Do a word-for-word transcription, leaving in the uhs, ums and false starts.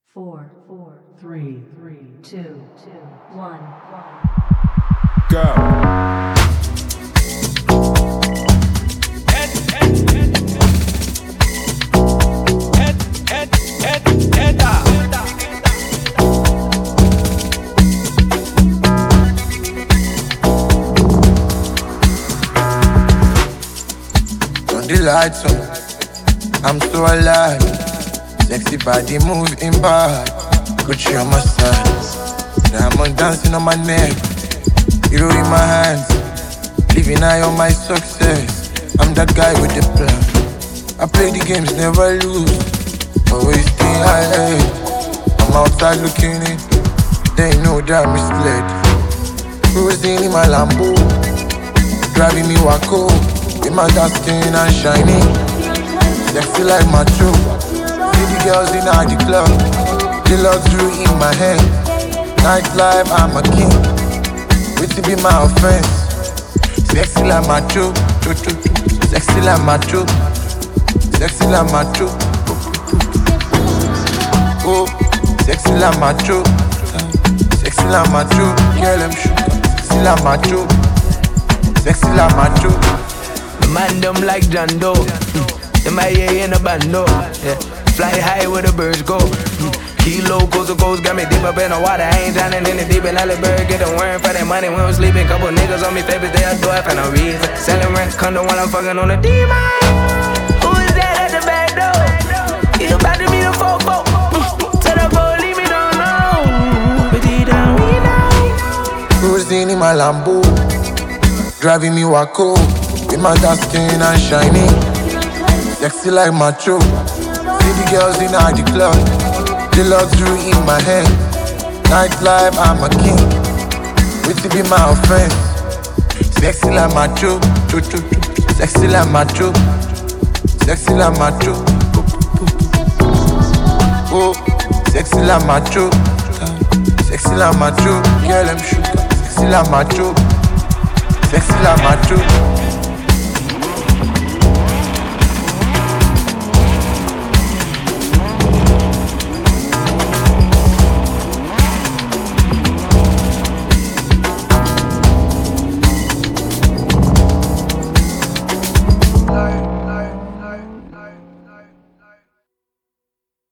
four, four, three, three, two, two, one, one. Go. Turn the lights on, I'm so alive. Sexy body moving bad, Gucci on my side. Diamond dancing on my neck, hero in my hands. Living high on my success, I'm that guy with the plan. I play the games, never lose, always stay ahead. I'm outside looking in, they know that I'm misled. Cruising in my Lambo, driving me wacko, with my dark skin and shiny, sexy like my true. See the girls in the club, the luxury in my hand. Nightlife, I'm a king, with to be my offense. Sexy like my true, true, true, true. Sexy like my true, sexy like my true. Oh, sexy like my true, sexy like my true. Girl, I'm sugar. Sexy like my true, sexy like my true. Man, them like John Doe. Mm. In my A in a bando. Yeah. Fly high where the birds go. Mm. Kilo, coast to coast, got me deep up in the water. I ain't drowning in the deep in Alibird. Get the worm for that money when I'm sleeping. Couple niggas on me, favorites, they adore for no reason. Selling rent, condo while I'm fucking on the demon. Who is that at the back door? You about to be the fofo. Mm. Tell the police me don't know. But he don't we know. Cruising in my Lambo, driving me wacko, with my dark skin and shiny, sexy like my true. See the girls in the club, the luxury in my hand. Nightlife, I'm a king, with to be my offense. Sexy like my true, true, true, true. Sexy like my true, sexy like my true. Oh, sexy like my true, sexy like my true. Girl, I'm sugar. Sexy like my true, sexy like my true.